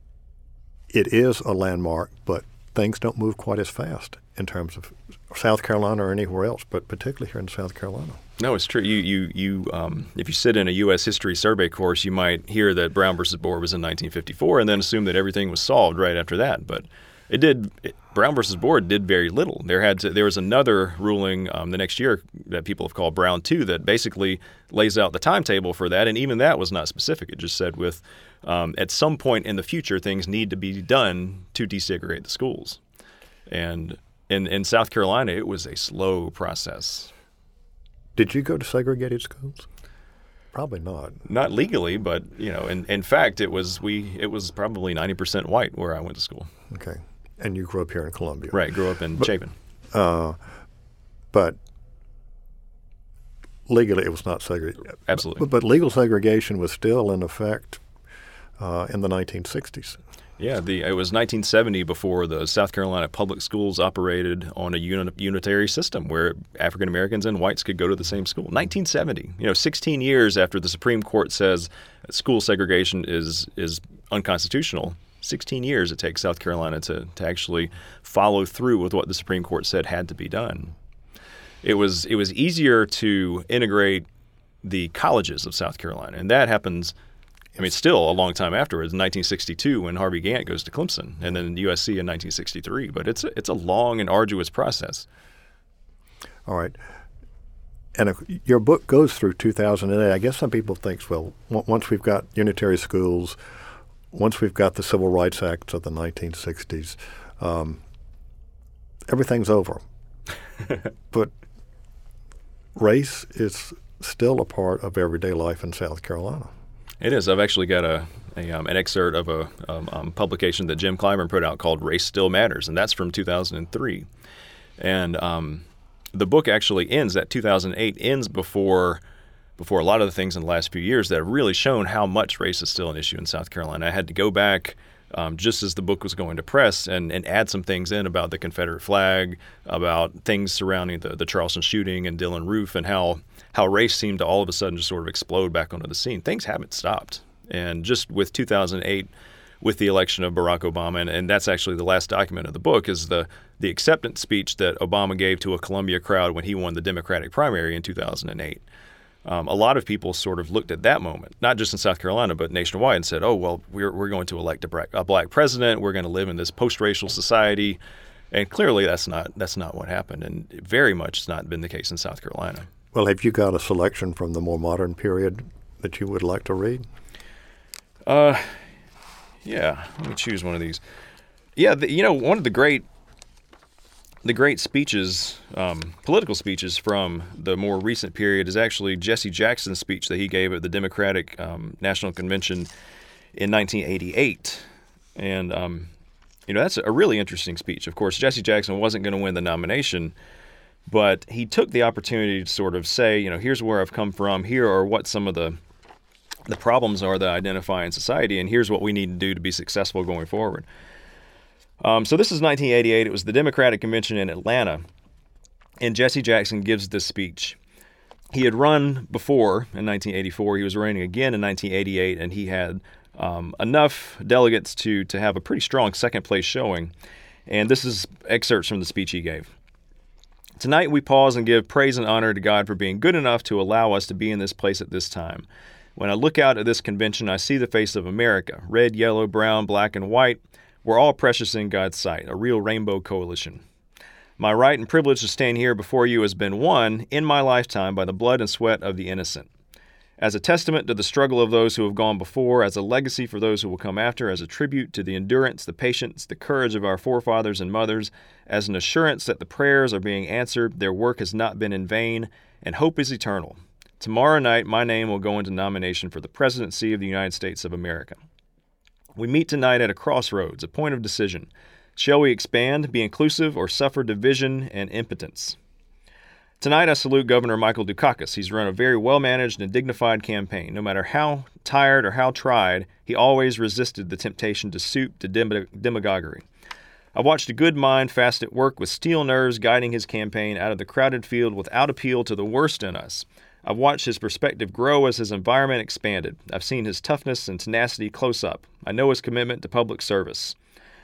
it is a landmark. But things don't move quite as fast in terms of South Carolina or anywhere else, but particularly here in South Carolina. No, it's true. You, you, you. Um, if you sit in a U S history survey course, you might hear that Brown versus Board was in nineteen fifty-four, and then assume that everything was solved right after that. But it did. It, Brown versus Board did very little. There had to, there was another ruling um, the next year that people have called Brown two that basically lays out the timetable for that, and even that was not specific. It just said with um, at some point in the future things need to be done to desegregate the schools, and in in South Carolina it was a slow process. Did you go to segregated schools? Probably not. Not legally, but you know, in, in fact, it was we it was probably ninety percent white where I went to school. Okay, and you grew up here in Columbia, right? Grew up in but, Chapin. Uh, but legally, it was not segregated. Absolutely. But, but legal segregation was still in effect uh, in the nineteen sixties. Yeah, the it was nineteen seventy before the South Carolina public schools operated on a uni- unitary system where African Americans and whites could go to the same school. nineteen seventy, you know, sixteen years after the Supreme Court says school segregation is is unconstitutional. sixteen years it takes South Carolina to to actually follow through with what the Supreme Court said had to be done. It was it was easier to integrate the colleges of South Carolina, and that happens. I mean, still a long time afterwards, in nineteen sixty-two, when Harvey Gantt goes to Clemson, and then U S C in nineteen sixty-three. But it's a, it's a long and arduous process. All right. And if your book goes through two thousand eight. I guess some people think, well, w- once we've got unitary schools, once we've got the Civil Rights Acts of the nineteen sixties, um, everything's over. But race is still a part of everyday life in South Carolina. It is. I've actually got a, a um, an excerpt of a um, um, publication that Jim Clyburn put out called "Race Still Matters," and that's from two thousand three. And um, the book actually ends. That two thousand eight ends before before a lot of the things in the last few years that have really shown how much race is still an issue in South Carolina. I had to go back um, just as the book was going to press and, and add some things in about the Confederate flag, about things surrounding the, the Charleston shooting and Dylan Roof, and how how race seemed to all of a sudden just sort of explode back onto the scene. Things haven't stopped. And just with two thousand eight, with the election of Barack Obama, and, and that's actually the last document of the book, is the, the acceptance speech that Obama gave to a Columbia crowd when he won the Democratic primary in two thousand eight. Um, a lot of people sort of looked at that moment, not just in South Carolina, but nationwide, and said, oh, well, we're, we're going to elect a black, a black president. We're going to live in this post-racial society. And clearly that's not that's not what happened, and very much it's not been the case in South Carolina. Well, have you got a selection from the more modern period that you would like to read? Uh, yeah. Let me choose one of these. Yeah, the, you know, one of the great, the great speeches, um, political speeches from the more recent period is actually Jesse Jackson's speech that he gave at the Democratic um, National Convention in nineteen eighty-eight, and um, you know that's a really interesting speech. Of course, Jesse Jackson wasn't going to win the nomination. But he took the opportunity to sort of say, you know, here's where I've come from. Here are what some of the the problems are that I identify in society, and here's what we need to do to be successful going forward. Um, so this is nineteen eighty-eight. It was the Democratic Convention in Atlanta, and Jesse Jackson gives this speech. He had run before in nineteen eighty-four. He was running again in nineteen eighty-eight, and he had um, enough delegates to to have a pretty strong second place showing. And this is excerpts from the speech he gave. Tonight we pause and give praise and honor to God for being good enough to allow us to be in this place at this time. When I look out at this convention, I see the face of America, red, yellow, brown, black, and white. We're all precious in God's sight, a real rainbow coalition. My right and privilege to stand here before you has been won in my lifetime by the blood and sweat of the innocent. As a testament to the struggle of those who have gone before, as a legacy for those who will come after, as a tribute to the endurance, the patience, the courage of our forefathers and mothers, as an assurance that the prayers are being answered, their work has not been in vain, and hope is eternal. Tomorrow night, my name will go into nomination for the presidency of the United States of America. We meet tonight at a crossroads, a point of decision. Shall we expand, be inclusive, or suffer division and impotence? Tonight, I salute Governor Michael Dukakis. He's run a very well-managed and dignified campaign. No matter how tired or how tried, he always resisted the temptation to stoop to dem- demagoguery. I've watched a good mind fast at work with steel nerves guiding his campaign out of the crowded field without appeal to the worst in us. I've watched his perspective grow as his environment expanded. I've seen his toughness and tenacity close up. I know his commitment to public service.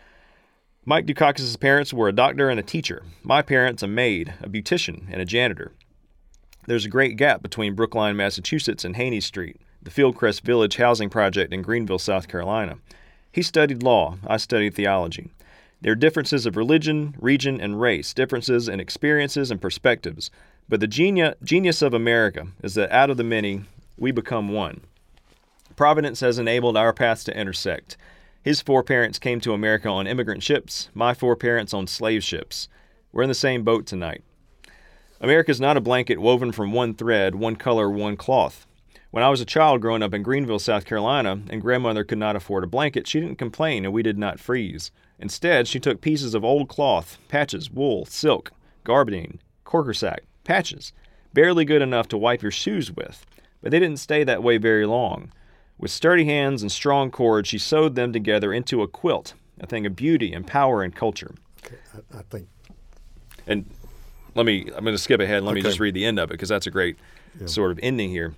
Mike Dukakis' parents were a doctor and a teacher. My parents, a maid, a beautician, and a janitor. There's a great gap between Brookline, Massachusetts, and Haney Street, the Fieldcrest Village housing project in Greenville, South Carolina. He studied law. I studied theology. There are differences of religion, region, and race, differences in experiences and perspectives. But the geni- genius of America is that out of the many, we become one. Providence has enabled our paths to intersect. His foreparents came to America on immigrant ships, my foreparents on slave ships. We're in the same boat tonight. America is not a blanket woven from one thread, one color, one cloth. When I was a child growing up in Greenville, South Carolina, and grandmother could not afford a blanket, she didn't complain and we did not freeze. Instead, she took pieces of old cloth, patches, wool, silk, garbadine, corker sack, patches, barely good enough to wipe your shoes with. But they didn't stay that way very long. With sturdy hands and strong cord, she sewed them together into a quilt, a thing of beauty and power and culture. Okay, I, I think. And let me, I'm going to skip ahead and let Okay. me just read the end of it because that's a great Yeah. sort of ending here.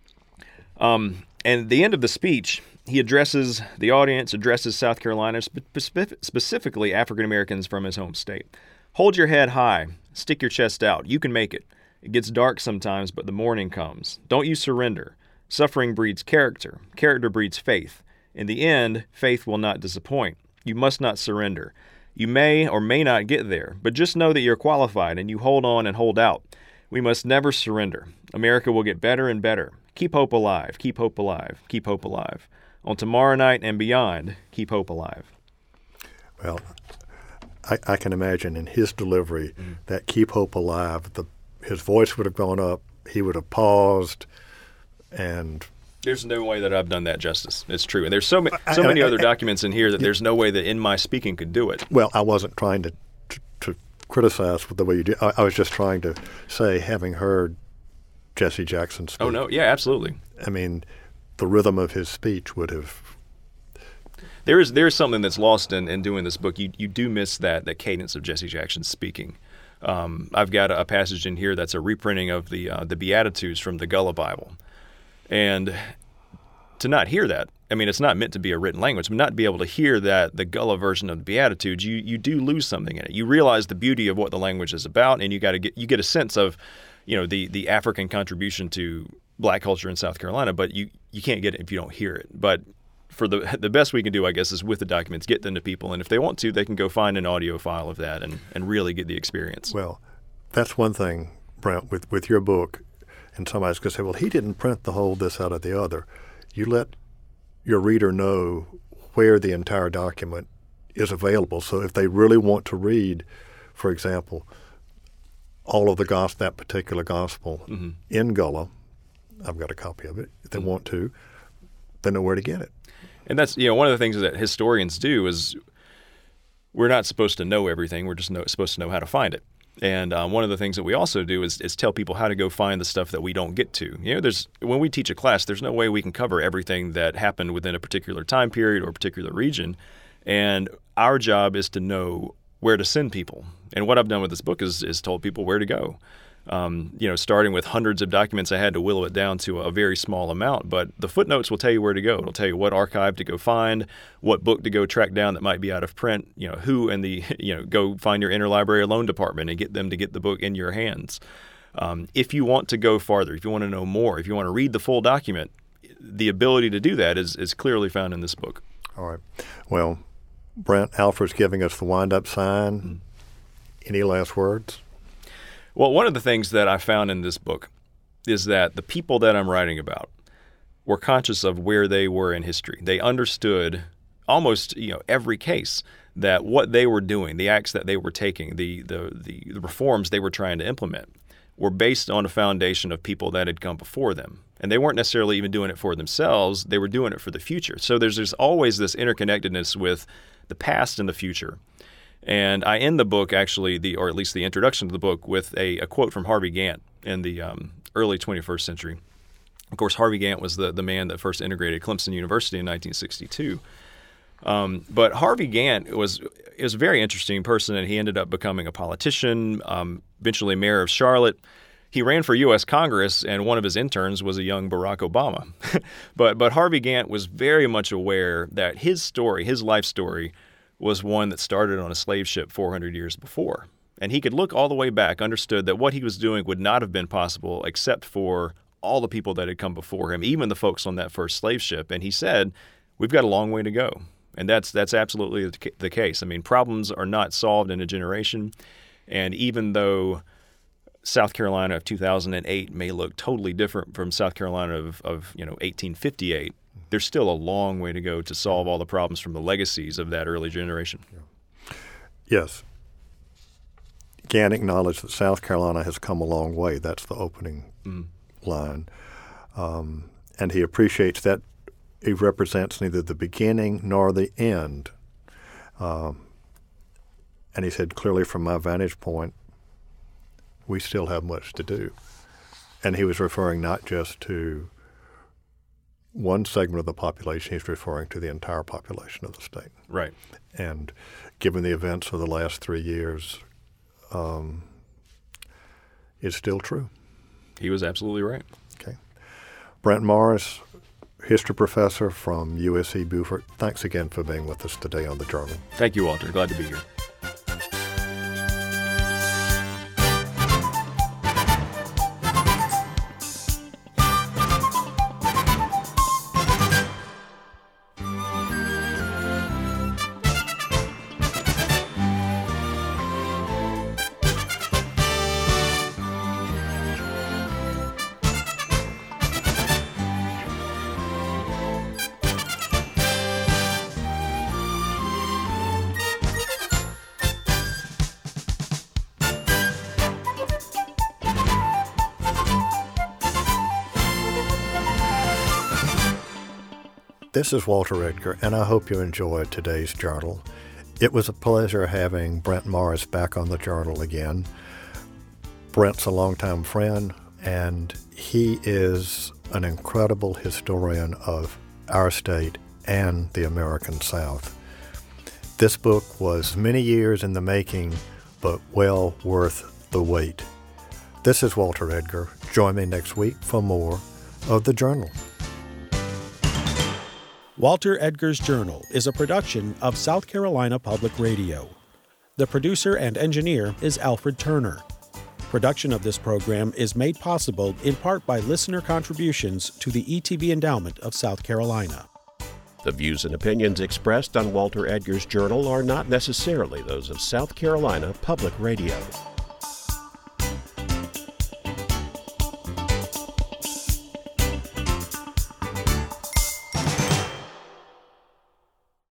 Um, and at the end of the speech, he addresses the audience, addresses South Carolina, spe- specific- specifically African Americans from his home state. Hold your head high. Stick your chest out. You can make it. It gets dark sometimes, but the morning comes. Don't you surrender. Suffering breeds character. Character breeds faith. In the end, faith will not disappoint. You must not surrender. You may or may not get there, but just know that you're qualified and you hold on and hold out. We must never surrender. America will get better and better. Keep hope alive. Keep hope alive. Keep hope alive. On tomorrow night and beyond, keep hope alive. Well, I, I can imagine in his delivery Mm-hmm. that keep hope alive, the, his voice would have gone up, he would have paused, and There's no way that I've done that justice. It's true. And there's so, ma- so I- many I- other I- documents in here that there's no way that in my speaking could do it. well, I wasn't trying to, to, to criticize the way you did. I, I was just trying to say, having heard Jesse Jackson speak, Oh, no. Yeah, absolutely. I mean, the rhythm of his speech would have. There is there is something that's lost in, in doing this book. You you do miss that that cadence of Jesse Jackson speaking. Um, I've got a, a passage in here that's a reprinting of the uh, the Beatitudes from the Gullah Bible, and to not hear that, I mean, it's not meant to be a written language, but not be able to hear that the Gullah version of the Beatitudes, you you do lose something in it. You realize the beauty of what the language is about, and you got to get you get a sense of, you know, the the African contribution to Black culture in South Carolina, but you you can't get it if you don't hear it. But for the the best we can do, I guess, is with the documents, get them to people, and if they want to, they can go find an audio file of that and, and really get the experience. Well, that's one thing, Brent, with, with your book, and somebody's going to say, well, he didn't print the whole this out of the other. You let your reader know where the entire document is available. So if they really want to read, for example, all of the gospel, that particular gospel Mm-hmm. in Gullah, I've got a copy of it. If they want to, they know where to get it. And that's, you know, one of the things that historians do is we're not supposed to know everything. We're just know, supposed to know how to find it. And um, one of the things that we also do is, is tell people how to go find the stuff that we don't get to. You know, there's when we teach a class, there's no way we can cover everything that happened within a particular time period or a particular region. And our job is to know where to send people. And what I've done with this book is is told people where to go. Um, you know, starting with hundreds of documents, I had to whittle it down to a very small amount. But the footnotes will tell you where to go. It'll tell you what archive to go find, what book to go track down that might be out of print. You know, who and the you know go find your interlibrary loan department and get them to get the book in your hands. Um, if you want to go farther, if you want to know more, if you want to read the full document, the ability to do that is is clearly found in this book. All right. Well, Brent, Alfred's giving us the wind-up sign. Mm-hmm. Any last words? Well, one of the things that I found in this book is that the people that I'm writing about were conscious of where they were in history. They understood almost, you know, every case that what they were doing, the acts that they were taking, the the the, the reforms they were trying to implement were based on a foundation of people that had come before them. And they weren't necessarily even doing it for themselves. They were doing it for the future. So there's, there's always this interconnectedness with the past and the future. And I end the book, actually, the or at least the introduction to the book, with a, a quote from Harvey Gantt in the um, early twenty-first century. Of course, Harvey Gantt was the, the man that first integrated Clemson University in nineteen sixty-two. Um, but Harvey Gantt was is a very interesting person, and he ended up becoming a politician, um, eventually mayor of Charlotte. He ran for U S Congress, and one of his interns was a young Barack Obama. but but Harvey Gantt was very much aware that his story, his life story, was one that started on a slave ship four hundred years before. And he could look all the way back, understood that what he was doing would not have been possible except for all the people that had come before him, even the folks on that first slave ship. And he said, we've got a long way to go. And that's that's absolutely the case. I mean, problems are not solved in a generation. And even though South Carolina of two thousand eight may look totally different from South Carolina of, of you know eighteen fifty-eight, there's still a long way to go to solve all the problems from the legacies of that early generation. Yes. Gann acknowledged that South Carolina has come a long way. That's the opening mm. line. Um, and he appreciates that he represents neither the beginning nor the end. Um, and he said, clearly from my vantage point, we still have much to do. And he was referring not just to one segment of the population, he's referring to the entire population of the state. Right. And given the events of the last three years, um, it's still true. He was absolutely right. Okay. Brent Morris, history professor from U S C Beaufort, thanks again for being with us today on The Journal. Thank you, Walter. Glad to be here. This is Walter Edgar, and I hope you enjoyed today's Journal. It was a pleasure having Brent Morris back on the Journal again. Brent's a longtime friend, and he is an incredible historian of our state and the American South. This book was many years in the making, but well worth the wait. This is Walter Edgar. Join me next week for more of The Journal. Walter Edgar's Journal is a production of South Carolina Public Radio. The producer and engineer is Alfred Turner. Production of this program is made possible in part by listener contributions to the E T B Endowment of South Carolina. The views and opinions expressed on Walter Edgar's Journal are not necessarily those of South Carolina Public Radio.